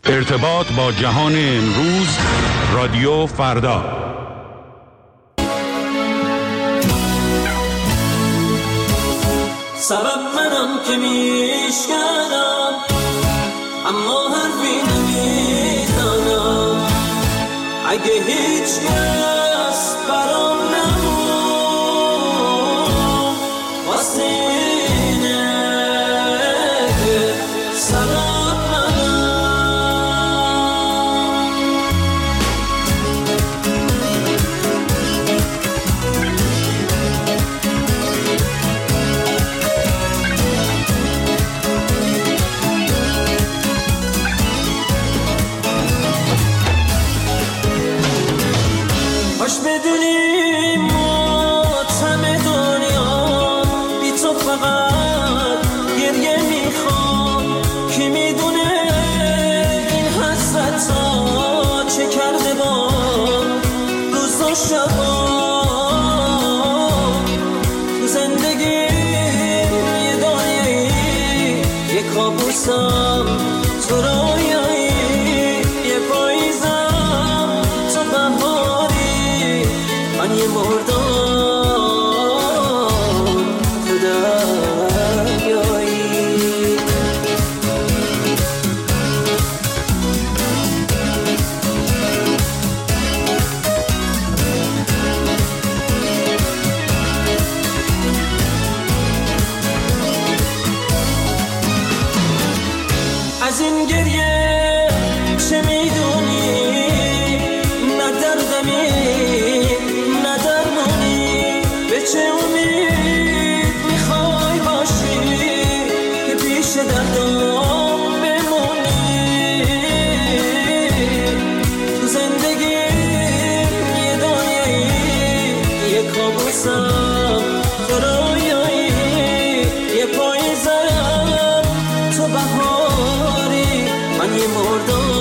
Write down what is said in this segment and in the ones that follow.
ارتباط با جهان امروز، رادیو فردا. سبب منم که میشکنم اما حرفی نمیزنم. اگه هیچ کس برام نمون واسه اینه که سبب بدونی ماتم دنیا بی تو فقط گریه میخوام. کی میدونه این حسرت ها چه کرده با روز و شبا. تو زندگی یه دنیایی یه کابوسم، تو رویایی یه پاییزم، تو بهاری من یه مردم تو دریایی. از این گریه چه میدونی؟ نه دردمی نه درمونی، به چه امید میخوای باشی که پیش دردم بمونی؟ تو زندگی یه دنیایی یه کابوسم، تو رویایی یه پاییزم، تو بهاری من یه مردم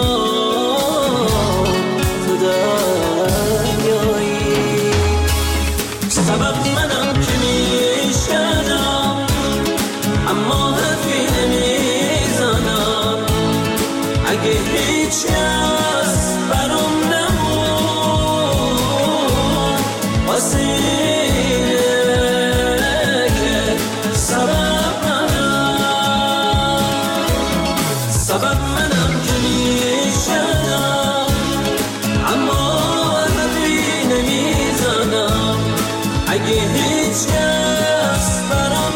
تو دریایی. سبب منم که میشکنم اما حرفی نمیزنم. اگه هیچ کس برام نمون واسه اینه که سبب منم که میشکنم اما حرفی نمیزنم. اگه هیچ کس برام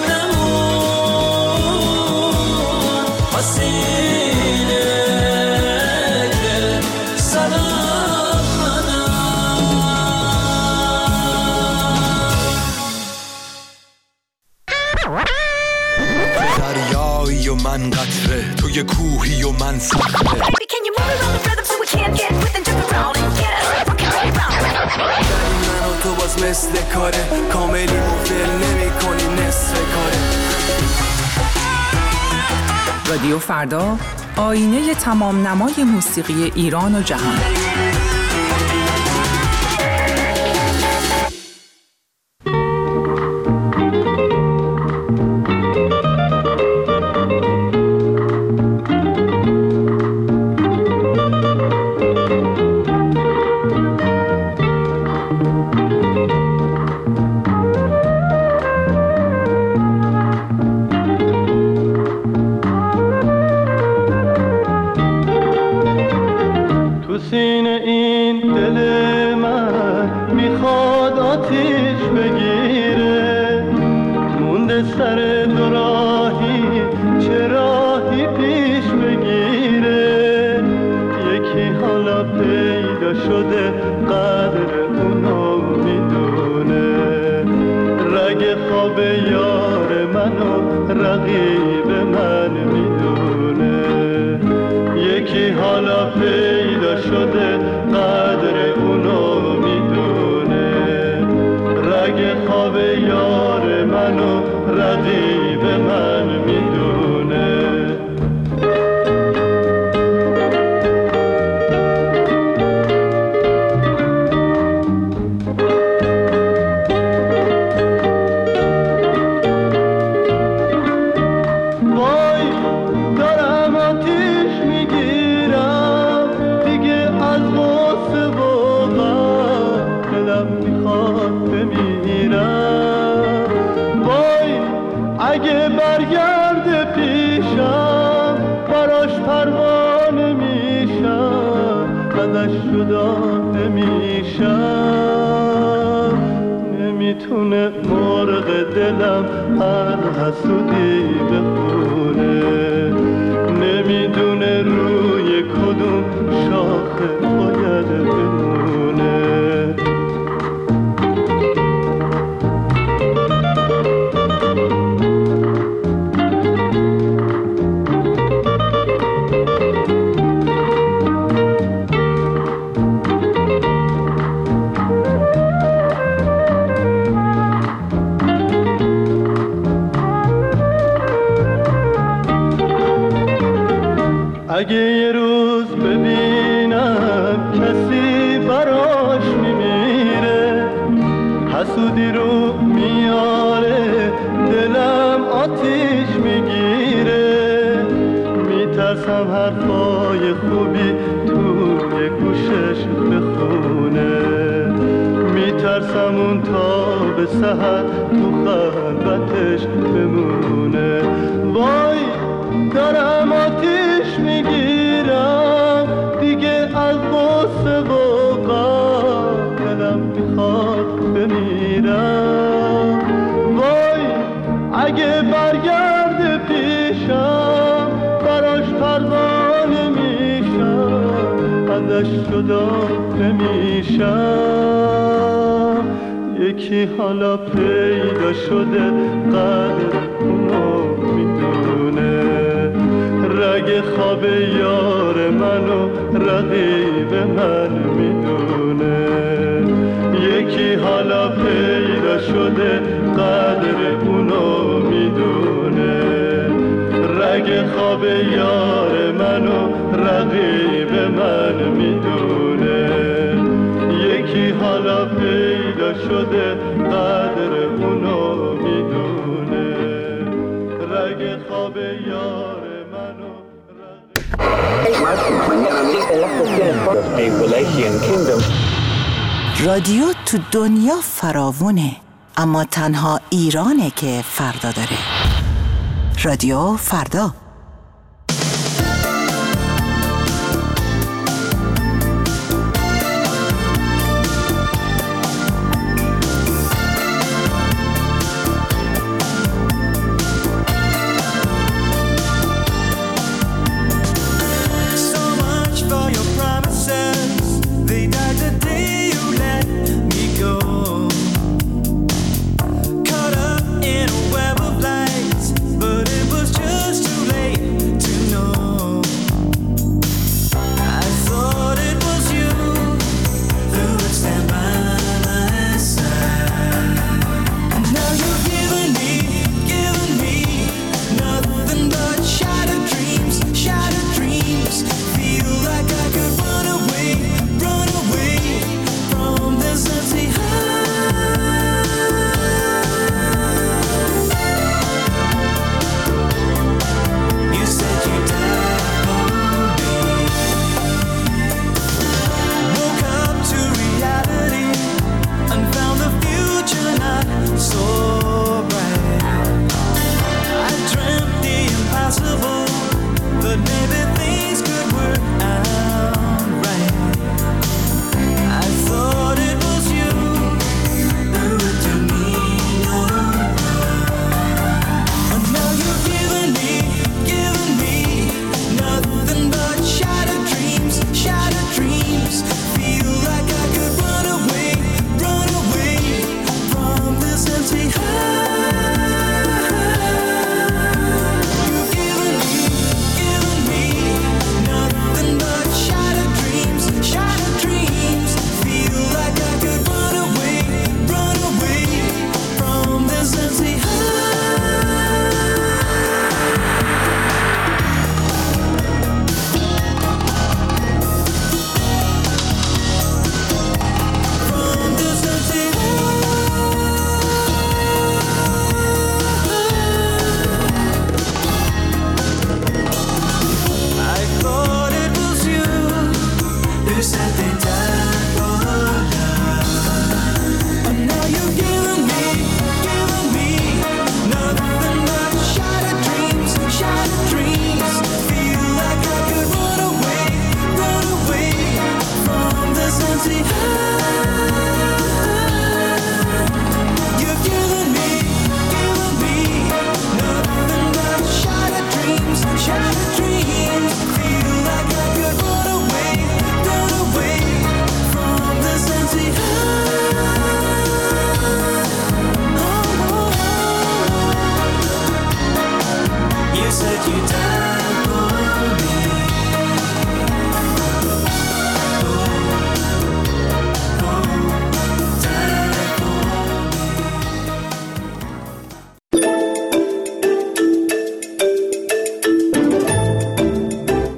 نمون واسه اینه که سبب منم. دریایی و من قطره، توی کوهی و من صخره. من و تو باز مثل کاره، کاملی مفل نمی کنی نصف کاره. رادیو فردا، آینه تمام نمای موسیقی ایران و جهان. دارم آتیش میگیرم جدا نمیشم، نمیتونه مرغ دلم هر حسودی بخونه، نمیدونه روی کدوم شاخه باید بمونه. اگه یه روز ببینم کسی براش میمیره، حسودی رو میاره دلم آتیش میگیره، میترسم حرفای خوبی توی گوشش بخونه، میترسم اون تا به سحر تو خلوتش بمونه. وای دارم آتیش میگیرم دیگه از غصه و غم، دلم میخواد بمیرم. وای اگه برگرده پیشم براش پروانه میشم، ازش جدا نمیشم. یکی حالا پیدا شده قدر اونو میدونه، رگ خواب یار منو رقیب من میدونه. یکی حالا پیدا شده قدر اونو میدونه، رگ خواب یار منو رقیب من میدونه. یکی حالا پیدا شده قدر اونو میدونه، رگ خواب یار منو رادیو تو دنیا فراوونه، اما تنها ایرانه که فردا داره. رادیو فردا. Caught up in a web of lights, but it was just too late.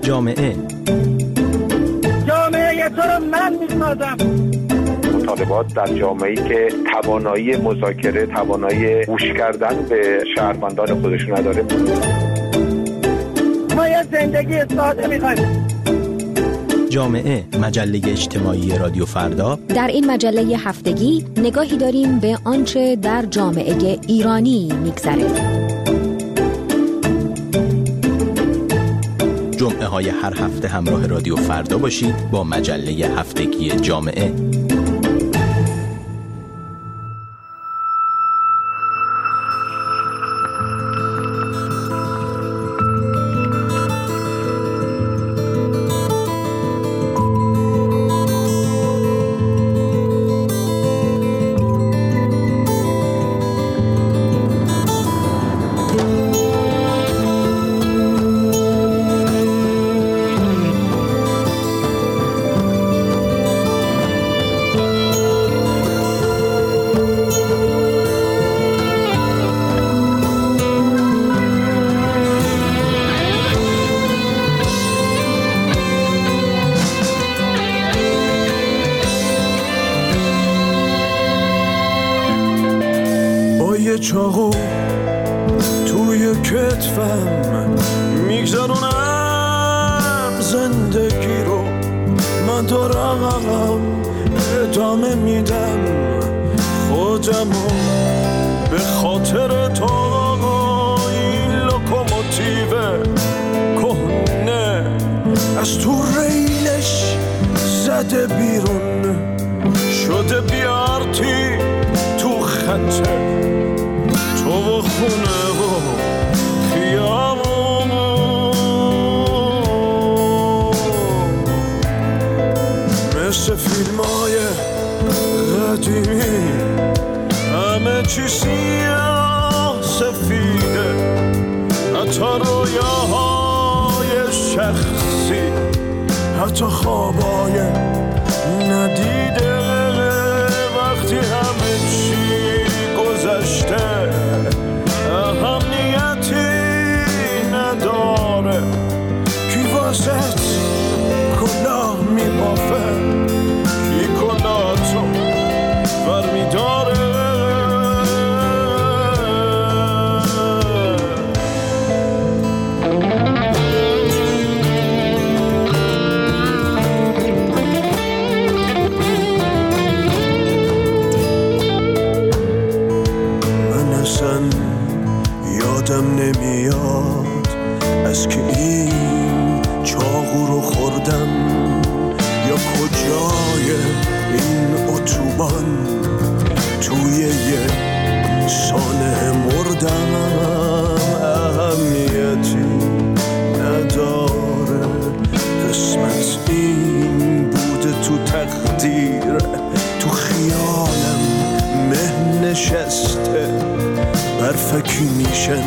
جامعه تو رو من می‌سازم. مطالبات در جامعه‌ای که توانایی مذاکره، توانایی گوش کردن به شهروندان خودش نداره. ما یه زندگی ساده می‌خوایم. جامعه، مجله اجتماعی رادیو فردا. در این مجله هفتگی نگاهی داریم به آنچه در جامعه ایرانی می‌گذره. جمعه های هر هفته همراه رادیو فردا باشید با مجله هفتگی جامعه. چاقو توی کتفم میگذرونم زندگی رو، من دارم ادامه میدم خودمو به خاطر تو. این لوکوموتیو کهنه از تو ریلش زده بیرون، شده بیارتی تو خطه تو و خونه و خیابون. مثل فیلمای قدیمی همه چی سیاه سفیده، حتی رویاهای شخصی، حتی خوابای ندیده. وقتی همه چی گذشته اهمیتی نداره، کی واسط کلاه میبافه، کی کلاهتو برمیداره. یادم نمیاد از که این چاقو رو خوردم یا کجای این اتوبان توی یه سانه مردم. اهمیتی نداره، قسمت این بوده تو تقدیر، تو خیالم مه نشسته، برفکی میشن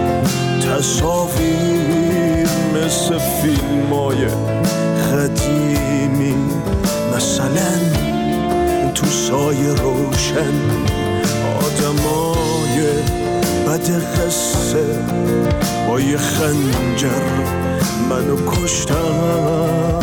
تصاویر مثل فیلمای قدیمی. مثلا تو سایه روشن آدمای بد قصه با یه خنجر منو کشتن.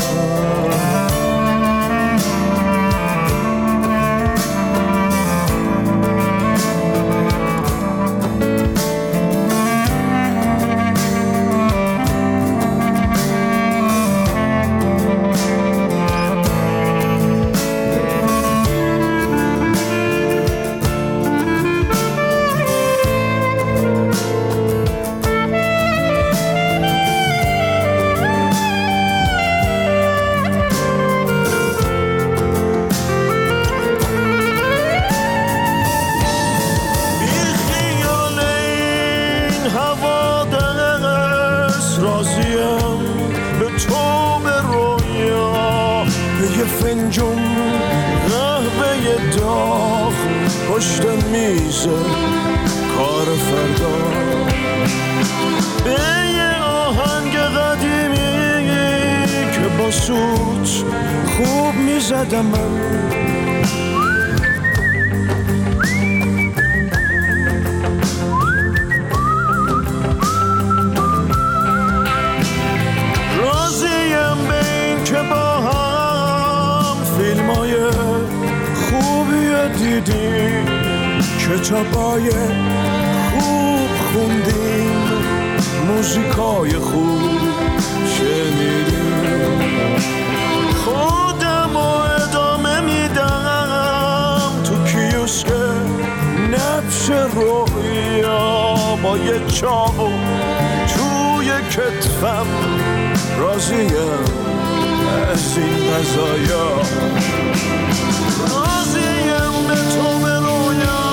کار فردا به یه آهنگ قدیمی که با سوت خوب میزدم من. راضی دیدیم، کتابای خوب خوندیم، موزیکای خوب شنیدیم. خودم ادامه میدم تو کیوسک نبش رویا، با یه چاقو توی کتفم، راضیم از این قضایا، راضیم به تو به رویا.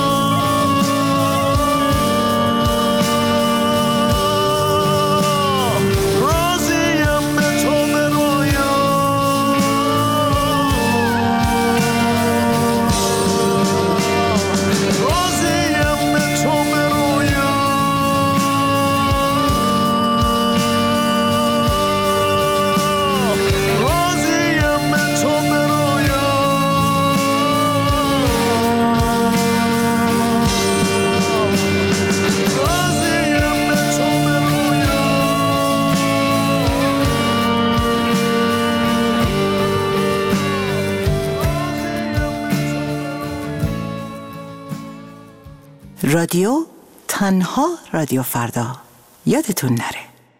رادیو تنها رادیو فردا، یادتون نره.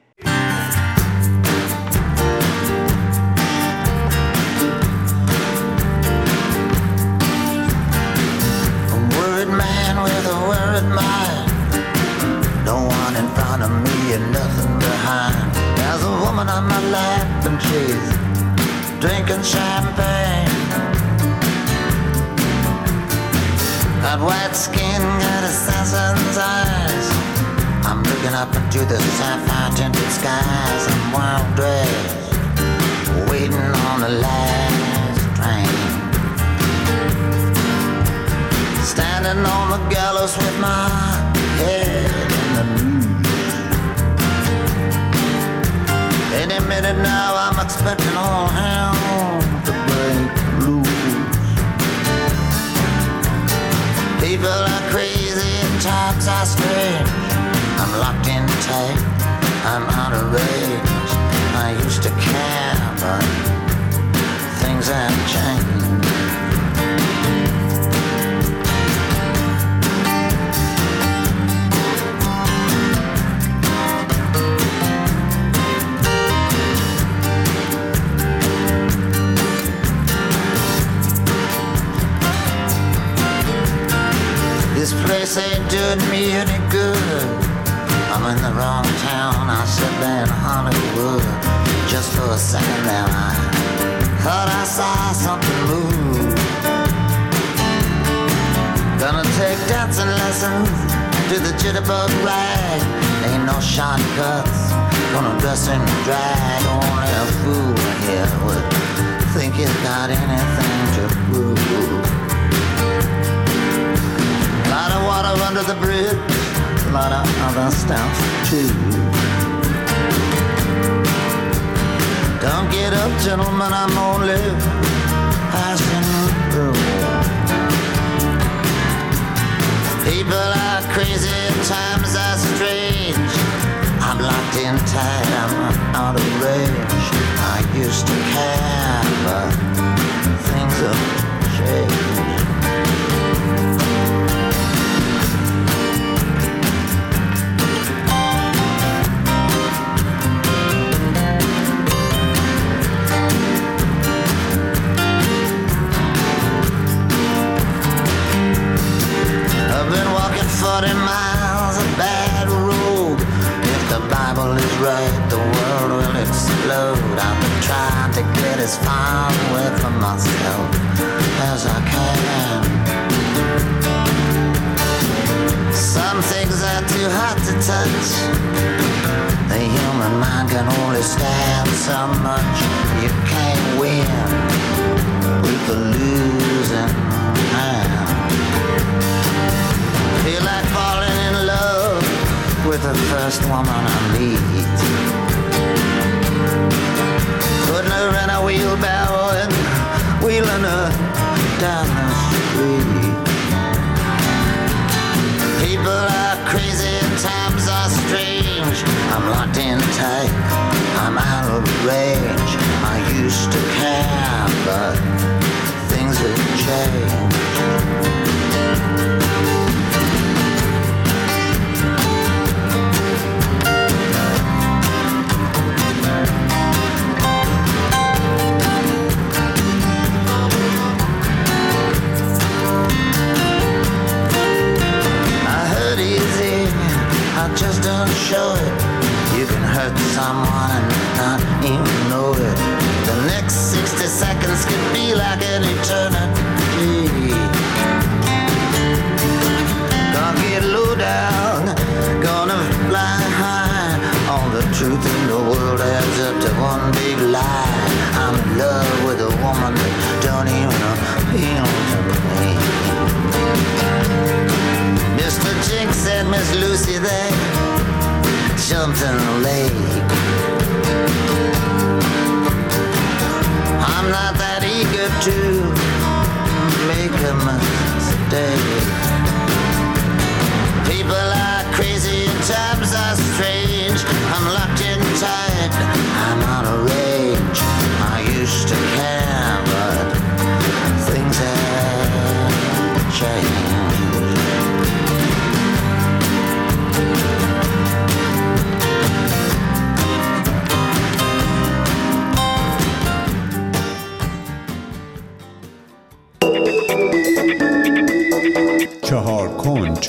Drinking champagne, got white skin, got assassin's eyes. I'm looking up into the sapphire tinted skies. I'm wild dressed, waiting on the last train. Standing on the gallows with my head in the news. Any minute now I'm expecting all hell to break loose. People are crazy and times are strange. I'm locked in tight, I'm out of range. I used to care, but things have changed. This place ain't doing me any good. I'm in the wrong town, I said there in Hollywood. Just for a second there I thought I saw something move. Gonna take dancing lessons to the jitterbug rag. Ain't no shortcuts, gonna dress in drag. Only a fool here would think he's got anything to prove. A lot of water under the bridge, a lot of other stuff too. Don't get up, gentlemen, I'm only passing through. People are crazy, times are strange. I'm locked in tight, I'm out of range. I used to care, but things have changed. I've been walking 40 miles of bad road. If the Bible is right, the world will explode. I've been trying to get as far away from myself as I can. Some things are too hot to touch. The human mind can only stand so much. You can't win with the losing hand. Feel like falling in love with the first woman I meet. Putting her in a wheelbarrow and wheeling her down the street. People are crazy and times are strange. I'm locked in tight, I'm out of range. I used to care, but things have changed. something late. I'm not that eager to make a mistake. People are crazy and times are strange. I'm locked in tight, I'm on a range. I used to care, but things have changed. چهار کنج.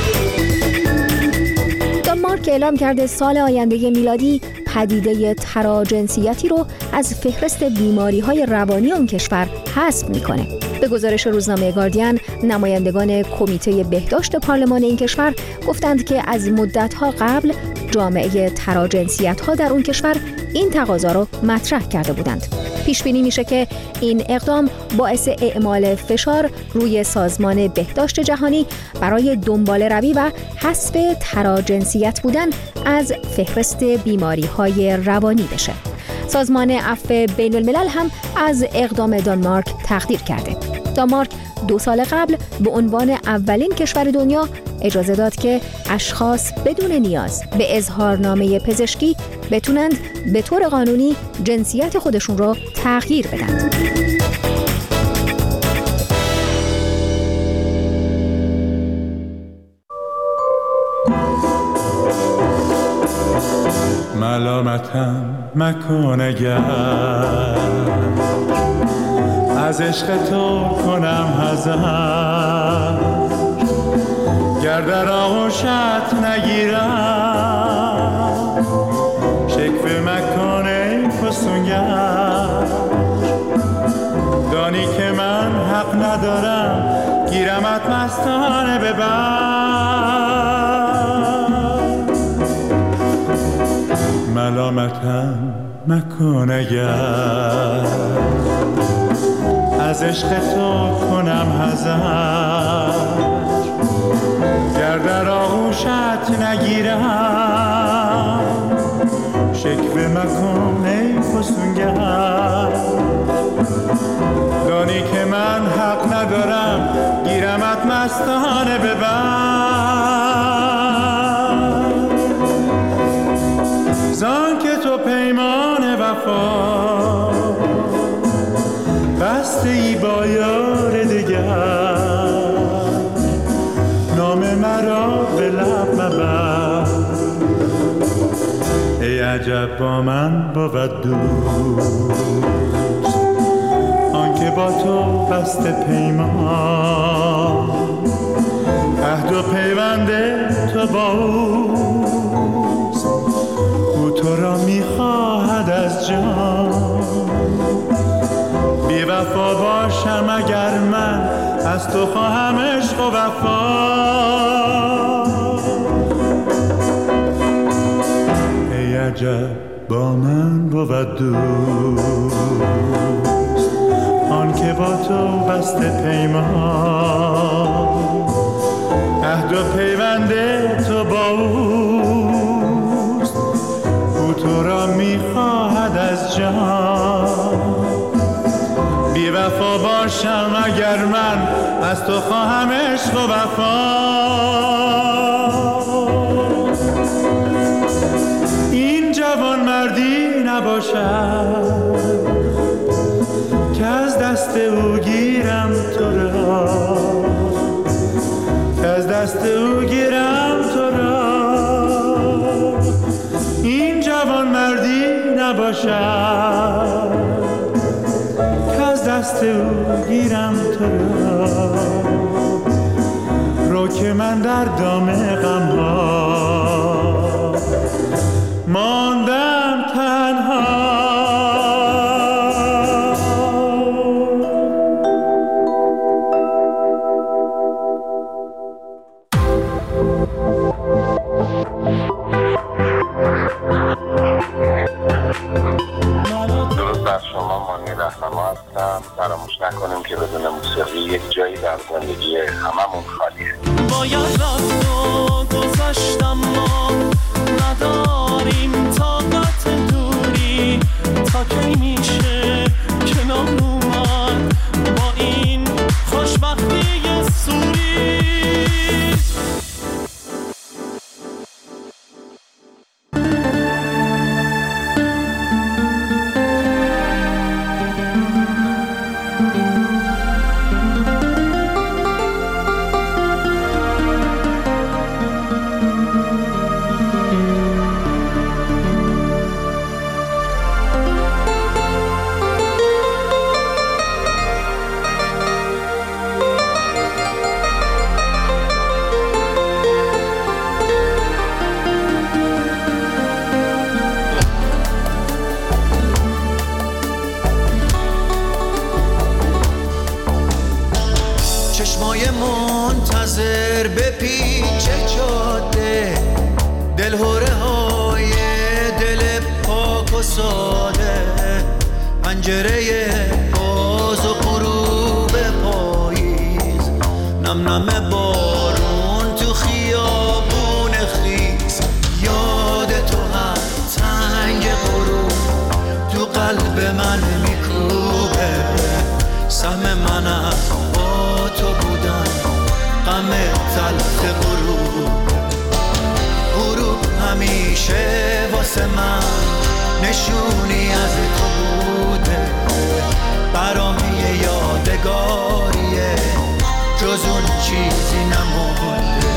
دانمارک اعلام کرده سال آینده میلادی پدیده تراجنسیتی رو از فهرست بیماری‌های روانی اون کشور حذف می‌کنه. به گزارش روزنامه گاردین، نمایندگان کمیته بهداشت پارلمان این کشور گفتند که از مدت‌ها قبل جامعه تراجنسیت‌ها در اون کشور این تقاضا رو مطرح کرده بودند. پیش بینی میشه که این اقدام باعث اعمال فشار روی سازمان بهداشت جهانی برای دنباله‌روی و حذف تراجنسیت بودن از فهرست بیماری‌های روانی بشه. سازمان عفو بین الملل هم از اقدام دانمارک تقدیر کرده. دانمارک 2 سال قبل به عنوان اولین کشور دنیا اجازه داد که اشخاص بدون نیاز به اظهارنامه پزشکی بتونند به طور قانونی جنسیت خودشون رو تغییر بدن. ملامتم مکن اگر از عشق تو کنم حذر، گر در آغوشت نگیرم شکوه مکن ای فسونگر. دانی که من حق ندارم گیرمت مستانه ببر. ملامتم مکن اگر از عشق تو کنم حذر، گر در آغوشت نگیرم شکوه مکن ای فسونگر. دانی که من حق ندارم گیرمت مستانه ببر. زان که تو پیمان وفا بسته ای با یار دگر، نام مرا به لب مبر. ای عجب با من بود دوست آنکه با تو بسته پیمان، عهد و پیوند تو با اوست، او تو را میخواهد از جان. بی وفا باشم اگر من از تو خواهم عشق و وفا. ای عجب با من بود دوست آن که با تو بسته پیمان، عهد و پیوند تو با اوست، او تو را میخواهد از جان. بی وفا باشم اگر من از تو خواهم عشق و وفا. این جوان مردی نباشد که از دست او گیرم تو را، که از دست او گیرم تو را. این جوان مردی نباشد از دست او گیرم تو را. رو که من در دام غم‌ها ماندم تنها. فراموش نکنیم که بدون موسیقی یک جایی در زندگی هممون خالیه. باید رفت و گذشتم ما نه نداریم طاقت دوری، تا کی میشه کنار اومد با این خوشبختی سوری. چشمای منتظر به پیچ جاده، دلهوره های دل پاک و ساده، پنجره باز و غروب پاییز، نم نم بارون تو خیابون خیز، یاد تو هر تنگ غروب تو قلب من میکوبه، سهم من از با تو بودن غم تلخ غروب همیشه واسه من نشونی از تو بوده، برام یه یادگاریه جز اون چیزی نمونده.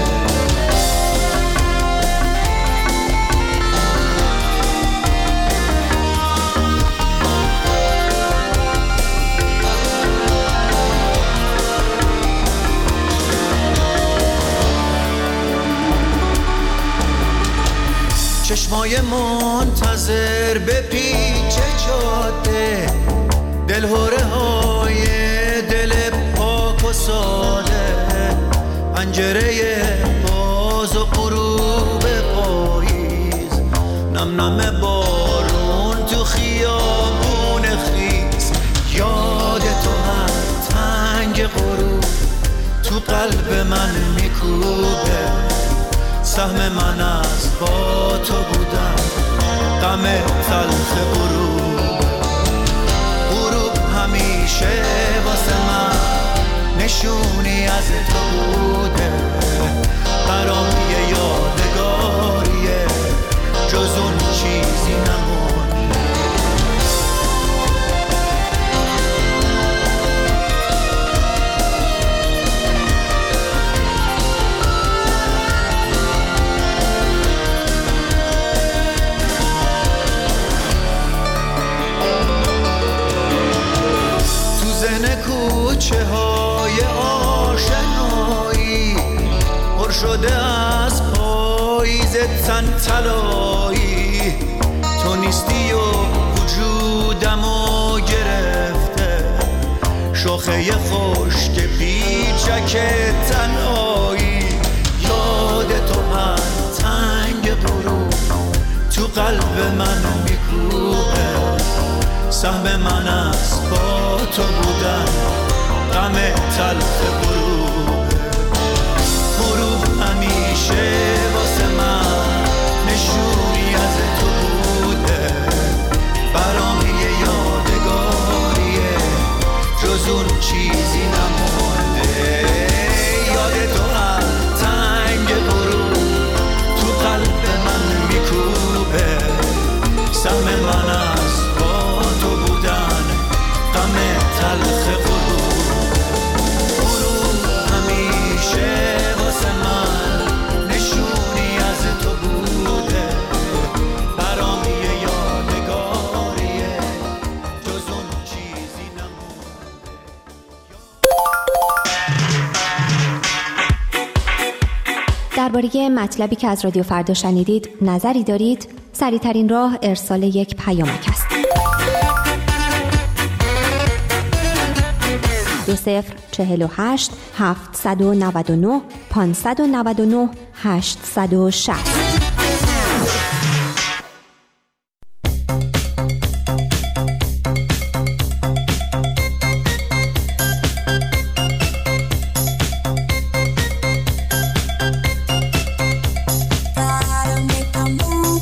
چشمای منتظر به پیچ جاده، دلهوره های دل پاک و ساده، پنجره باز و غروب پاییز، نم نم بارون تو خیابون خیز، یاد تو هر تنگ غروب تو قلب من میکوبه، سهم من از با تو بودن غم تلخ غروب همیشه واسه من نشونی از تو بوده، برام یه یادگاریه جز اون چیزی نمونده. کوچه های آشنایی پر شده از پاییز تن طلایی، تو نیستی و وجودمو گرفته، شاخه خشک پیچک تنهایی، یاد تو هر تنگ غروب تو قلب من میکوبه، سهم من از با تو بودن غم تلخ غروب همیشه واسه من نشونی از تو بوده، برام یه یادگاریه جز اون چیزی نمونده، یاد تو هر تنگ غروب تو قلب من میکوبه، سهم من از با تو بودن غم تلخ غروب همیشه واسه من نشونی از تو بوده، برام یه یادگاریه جز اون چیزی نمونده. درباره مطلبی که از رادیو فردا شنیدید نظری دارید؟ سریع‌ترین راه ارسال یک پیامک است. 2048 799 599 860. Gotta make a move.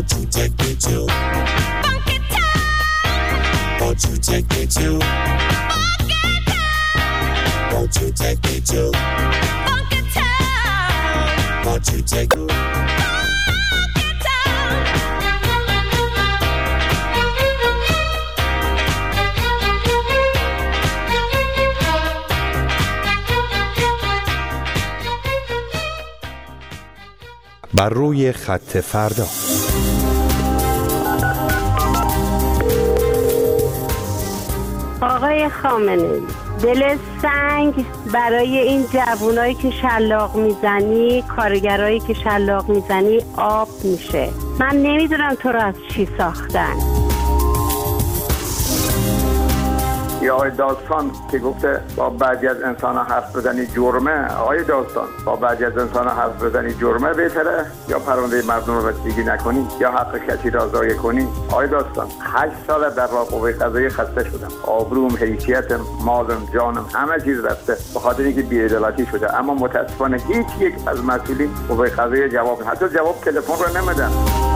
Won't you take me to Funky Town? Won't you take me to Funky Town? Won't you take me to Funky Town? Won't you take me بر روی خط فردا. آقای خامنه‌ای، دل سنگ برای این جوانایی که شلاق میزنی، کارگرایی که شلاق میزنی آب میشه. من نمیدونم تو رو از چی ساختن. یا آقای داستان که گفته با بعضی از انسان ها حرف بزنی جرمه. آقای داستان، با بعضی از انسان ها حرف بزنی جرمه بهتره یا پرونده مردم رو رسیدگی نکنی یا حق کسی را ضایع کنی؟ آقای داستان، 8 سال در راه قوه قضاییه خسته شدم. آبروم، حیثیتم، مالم، جانم، همه چیز رفته به خاطر اینکه بی‌عدالتی شده. اما متاسفانه هیچ یک از مسئولین قوه قضاییه جواب، حتی جواب تلفن رو نمیدن.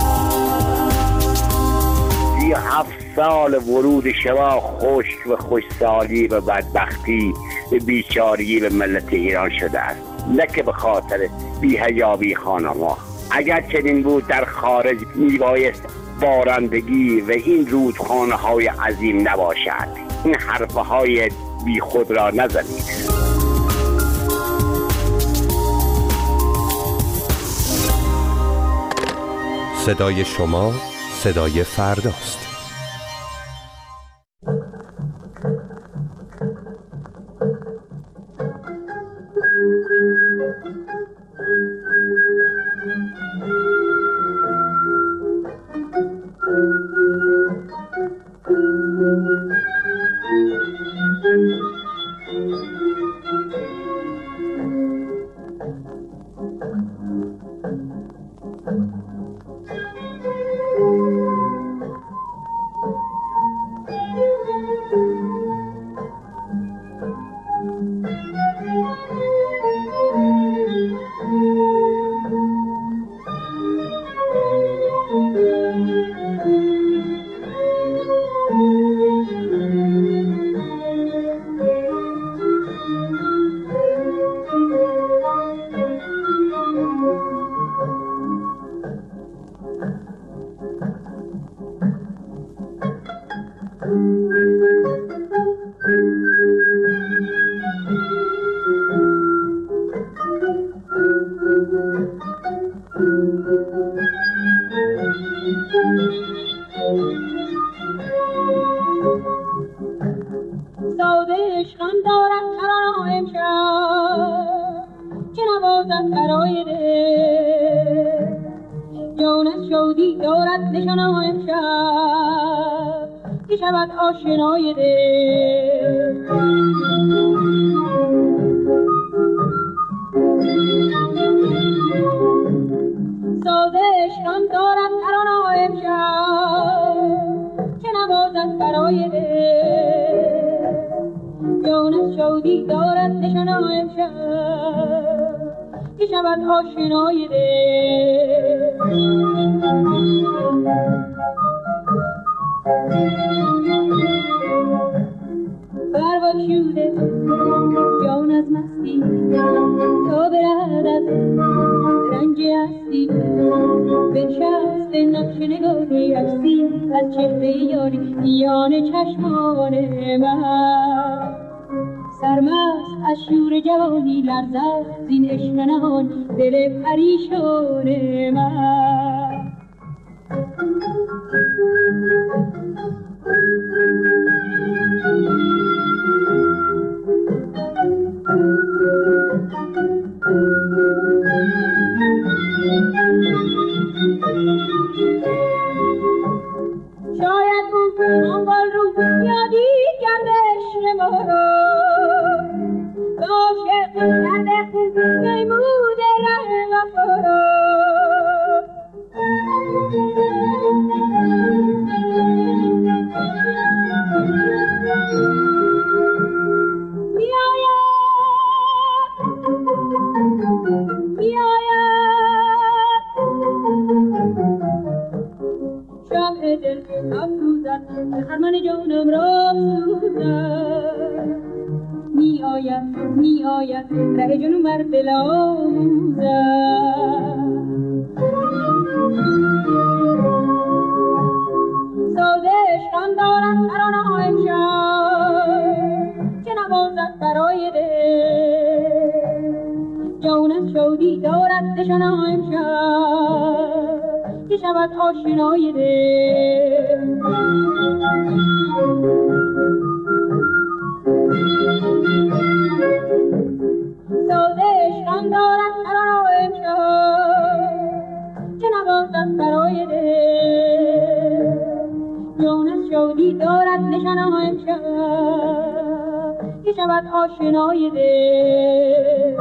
7 سال ورود شما خشک و خوشسالی و بدبختی و بیچارگی به ملت ایران شده است، نه که به خاطر بی‌حیابی خانما. اگر چنین بود در خارج میبایست بارندگی و این رودخانه های عظیم نباشد. این حرفه های بی خود را نزنید. صدای شما صدای فرداست. شمع دل افروزد که خرمن جانم را سوزد. می آید ره جنون بر دل آموزد. ساده عشقم دارد ترانه امشب که نوازد برای دل. جان از شادی دارد نشانه امشب که شود آشنای دل. ساده عشقم دارد ترانه امشب که نوازد برای دل. جان از شادی دارد نشانه امشب که شود آشنای دل.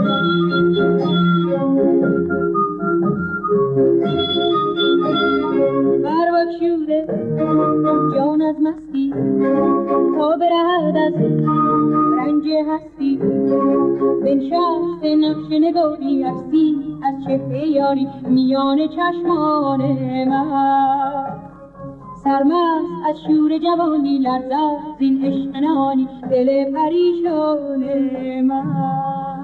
بربگشوده جان از مستی تا برهد از رنج هستی. بنشست نقش نگاری عکسی از چهره یاری میان چشمان من. سرمست از شور جوانی لرزد زین عشق نهانی دل پریشان من.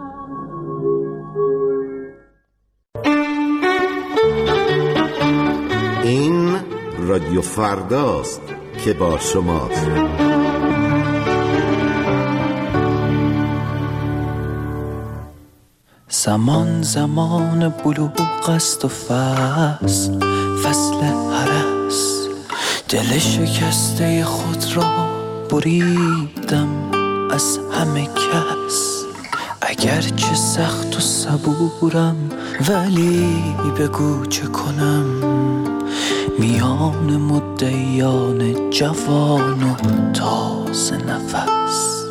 این رادیو فرداست که با شماست. زمان بلوغ است و فصل هرس. دل شکسته خود را بریدم از همه کس. اگرچه سخت و صبورم ولی بگو چه کنم میان مدعیان جوان و تازه نفس.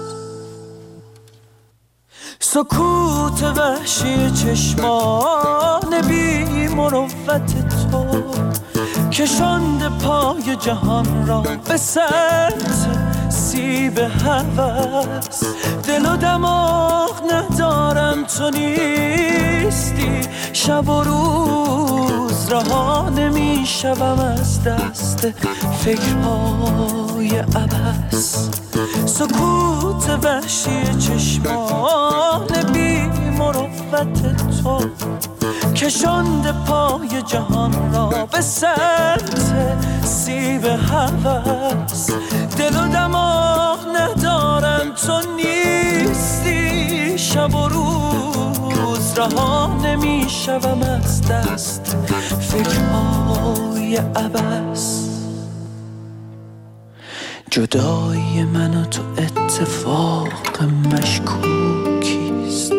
سکوت وحشی چشمان بی مروت تو کشانده پای جهان را به سمت سیب هوس. دل و دماغ ندارم تو نیستی. شب و روز رها نمی شوم از دست فکرهای عبث. سکوت وحشی چشمان بی مروت تو کشانده پای جهان را به سمت سیب هوس. دل و دماغ ندارم تو نیستی. شب و روز رها نمی شوم از دست فکرهای عبث. جدایی من و تو اتفاق مشکوکیست.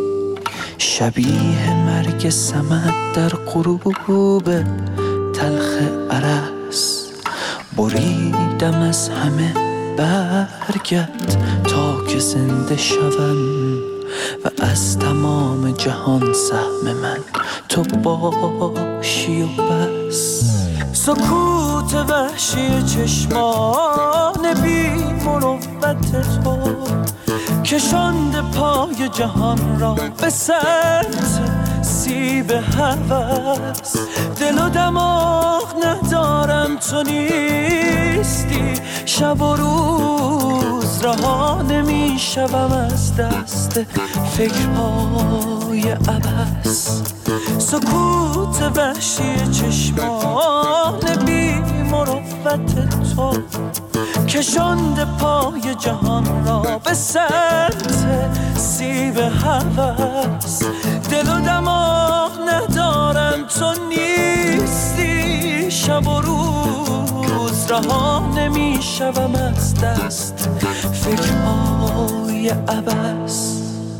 شبیه مرگ سمد در غروب تلخ ارس. بریدم از همه برگت تا که زنده شوم و از تمام جهان سهم من تو باشی و بس. سکوت وحشی چشمان بی مروت تو کشانده پای جهان را به سمت سیب هوس. دل و دماغ ندارم تو نیستی. شب و روز رها نمی شوم از دست فکرهای عبث. سکوت وحشی چشمان بی مروت تو کشانده پای جهان را به سمت سیب هوس. دل و دماغ ندارم تو نیستی. شب و روز رها نمی شوم از دست فکرهای عبث.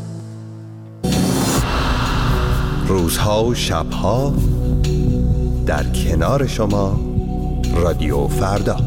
روزها و شبها در کنار شما رادیو فردا.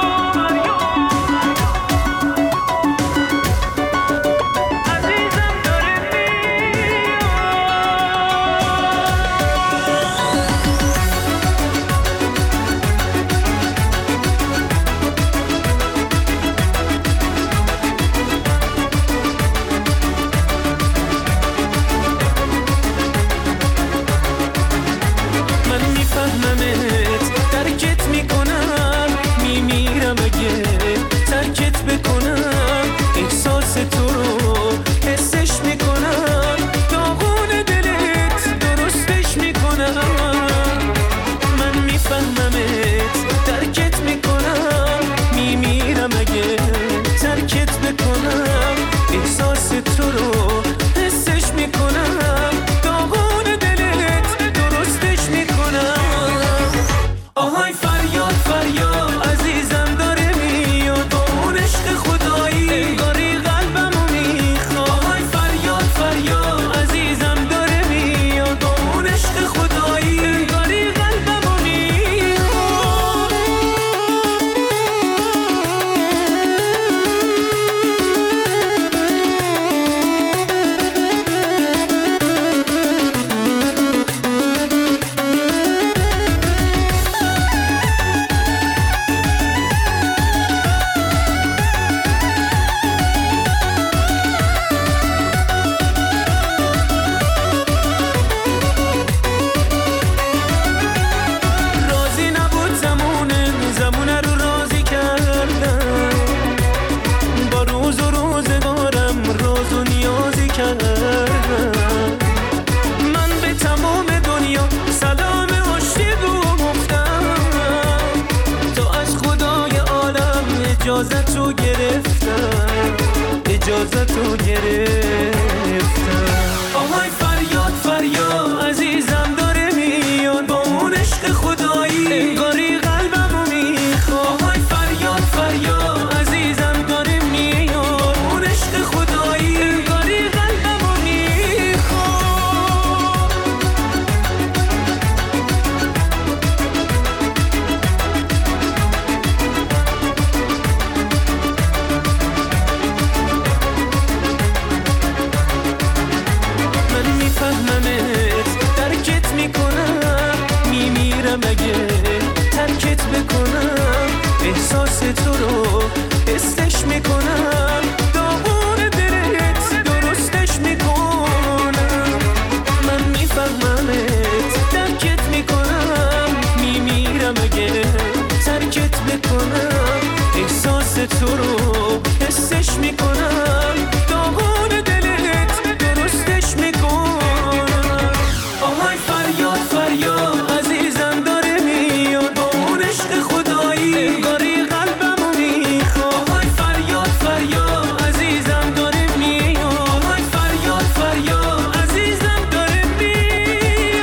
عزیزم احساس تو رو حسش میکنم، داغون دلت درستش میکنم. من میفهممت، درکت میکنم، میمیرم اگه ترکت بکنم. احساس تو رو حسش میکنم، داغون دلت درستش میکنم. آهای فریاد فریاد عزیزم داره میاد، با اون عشق خدایی انگاری قلبمو میخواد. آهای فریاد فریاد عزیزم داره میاد، آهای فریاد فریاد عزیزم داره میاد.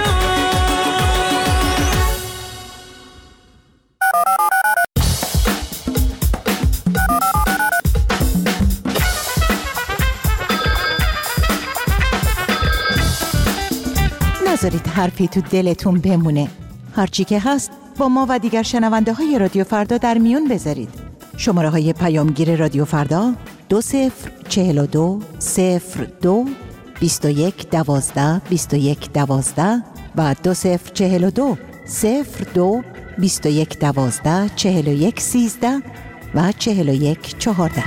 نذارید حرفی تو دلتون بمونه. هرچی که هست با ما و دیگر شنونده های رادیو فردا در میون بذارید. شماره های پیامگیر رادیو فردا 2042 02 21 12 21 12 و 2042 02 21 12 41 13 و 41 14.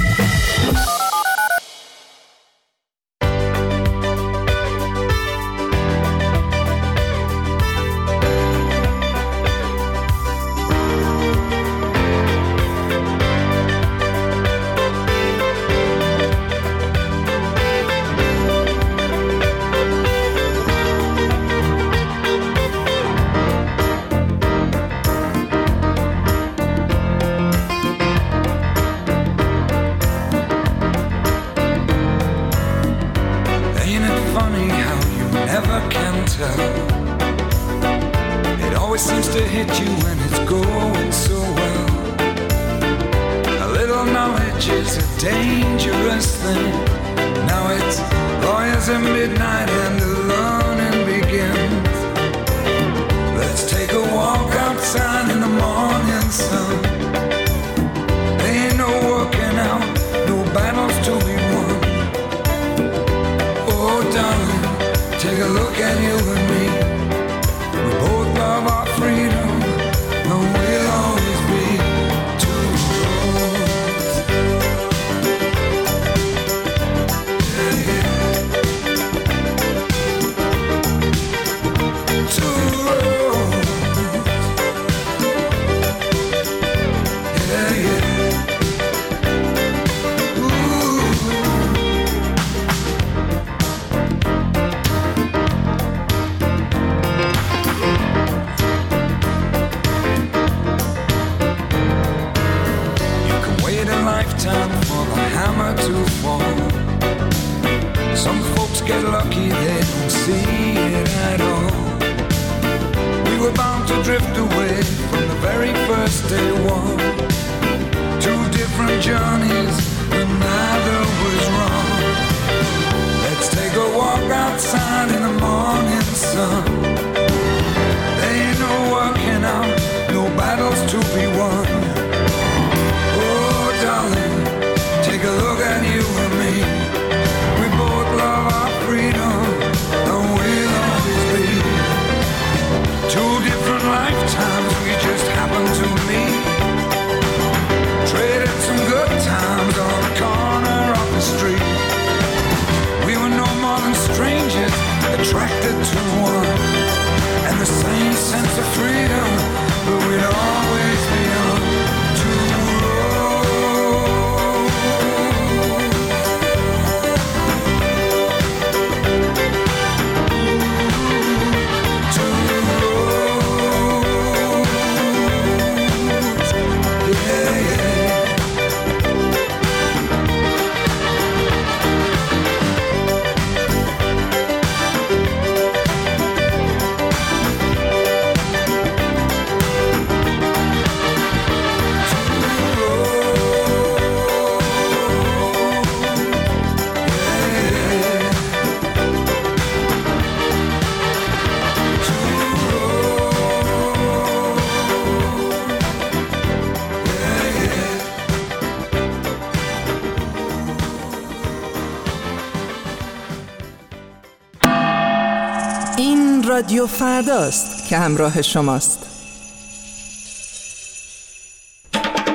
رادیو فرداست که همراه شماست.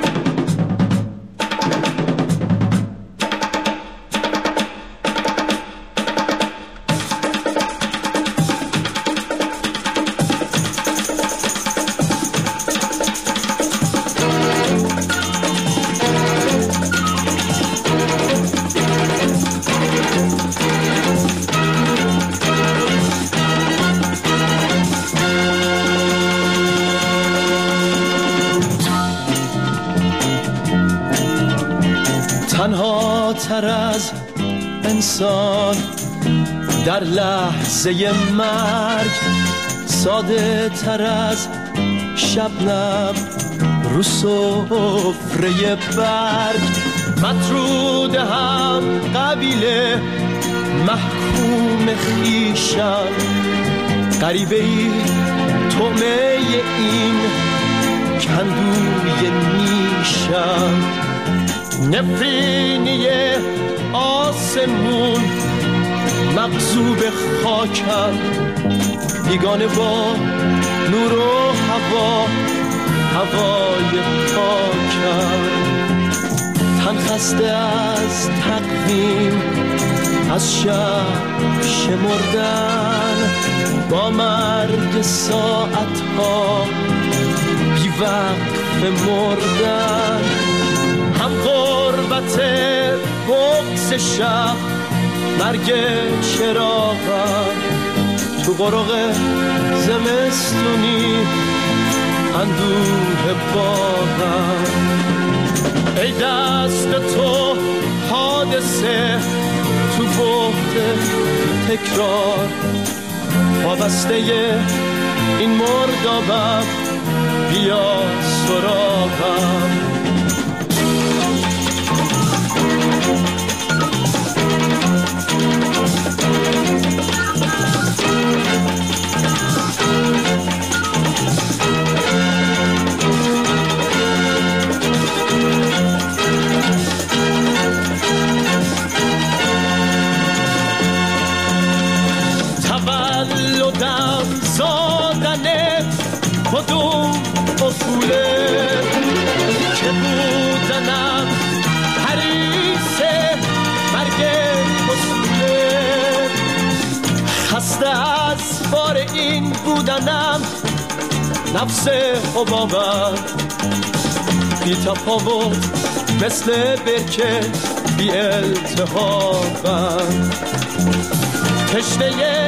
تنها تر از انسان در لحظه مرگ، ساده تر از شبنم رو سفره برگ، مطرود هم قبیله محکوم خیشم، غریبه ای طعمه این کندوی نیشم، نفرینی آسمون مغصوب خاکم، بیگانه با نور و هوا هوای پاکم، تن خسته از تقویم از شب شمردن، با مرگ ساعتها بی وقف مردن، هم غربت بغض شب مرگ چراغم، تو قرق زمستونی اندوه باغم، ای دست تو حادثه تو بحت تکرار، وابسته این مردابم بیا سراغم. تولدم زادن کدوم اصوله که بودنم حریص مرگ اصوله، خسته از بار این بودنم نفس حبابم، بی تفاوت مثل برکه بی التهابم، تشنه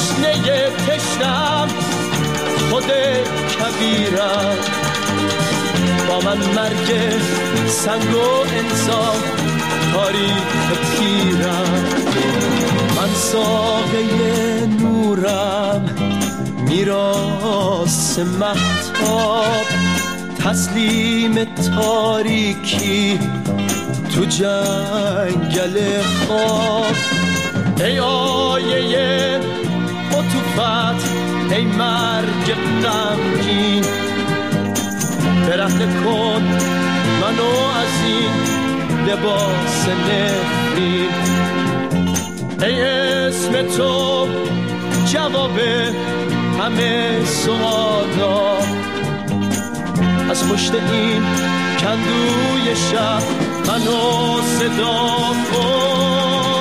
تشنم خود کبیرم، با من مرگ سنگ و انسان تاریخ پیرم، من ساقه نورم میراث مهتاب، تسلیم تاریکی تو جنگل خواب، ای آیه عطوفت ای مرگ غمگین، برهنه کن منو از این لباس نفرین، ای اسم تو جواب همه سوالا، از پشت این کندوی شب منو صدا کن.